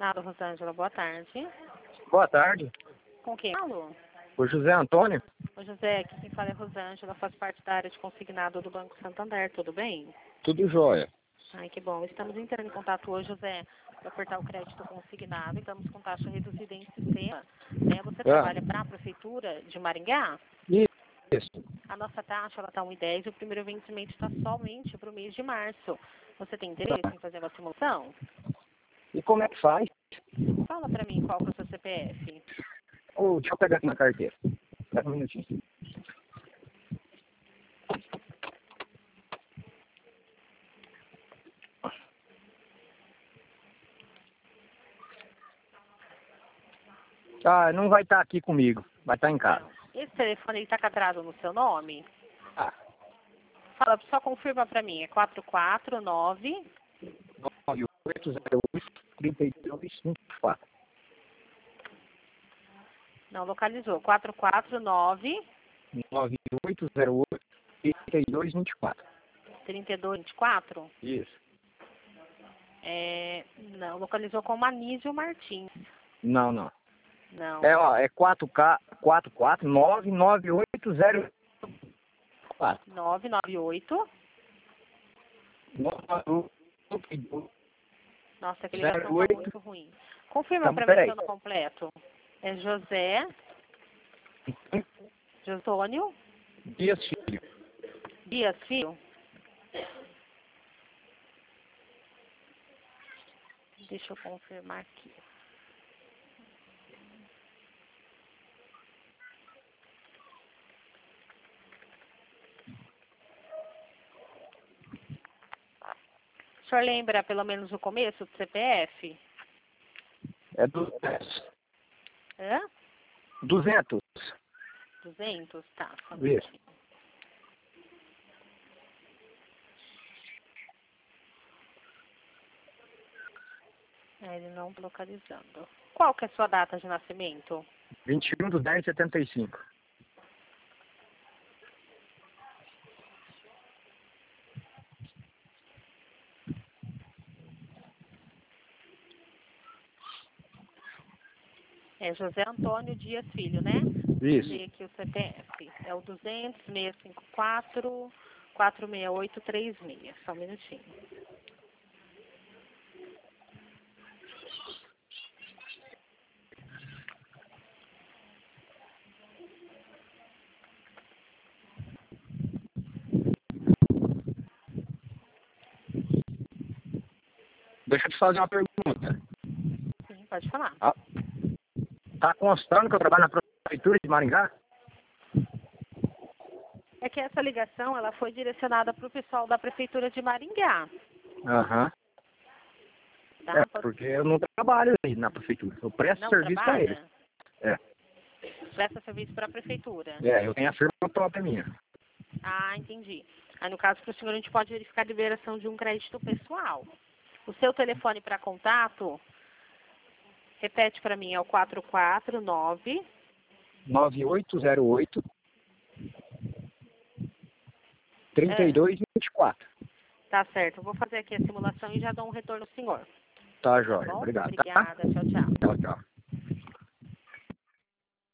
Consignado, Rosângela, boa tarde. Boa tarde. Com quem falo? O José Antônio. Ô José, aqui quem fala é Rosângela, faz parte da área de consignado do Banco Santander, tudo bem? Tudo jóia. Ai, que bom. Estamos entrando em contato hoje, José, para apertar o crédito consignado e estamos com taxa reduzida em sistema. Você trabalha para a Prefeitura de Maringá? Isso. A nossa taxa está 1,10 e o primeiro vencimento está somente para o mês de março. Você tem interesse em fazer uma simulação? E como é que faz? Fala para mim qual que é o seu CPF. Deixa eu pegar aqui na carteira. Espera um minutinho. Ah, não vai estar aqui comigo. Vai estar em casa. Esse telefone está cadastrado no seu nome? Ah. Fala, só confirma para mim. É 449... 9808-3224. Não, localizou. 449... 9808-3224. 3224? Isso. Não, localizou com Anísio Martins. Não, não. Não. É 4499804. 998. Nossa, aquele ligação tá muito ruim. Confirma para mim seu nome completo. É José Antônio Dias Filho. Dias Filho? Deixa eu confirmar aqui. O senhor lembra pelo menos o começo do CPF? É 200. Hã? 200. 200? Tá. Isso. Ele não tá localizando. Qual que é a sua data de nascimento? 21/10/75. É José Antônio Dias Filho, né? Isso. E aqui o CPF. É o 200-654-46836. Só um minutinho. Deixa eu te fazer uma pergunta. Sim, pode falar. Tá constando que eu trabalho na Prefeitura de Maringá? É que essa ligação ela foi direcionada para o pessoal da Prefeitura de Maringá. Aham. Tá? Porque eu não trabalho aí na Prefeitura. Eu presto serviço para eles. Presta serviço para a Prefeitura. Eu tenho a firma própria minha. Ah, entendi. Aí, no caso, para o senhor, a gente pode verificar a liberação de um crédito pessoal. O seu telefone para contato, repete para mim, é o 449... 9808 3224. Tá certo. Eu vou fazer aqui a simulação e já dou um retorno ao senhor. Tá, jóia. Bom? Obrigado. Obrigada. Tchau, tchau. Tchau, tchau.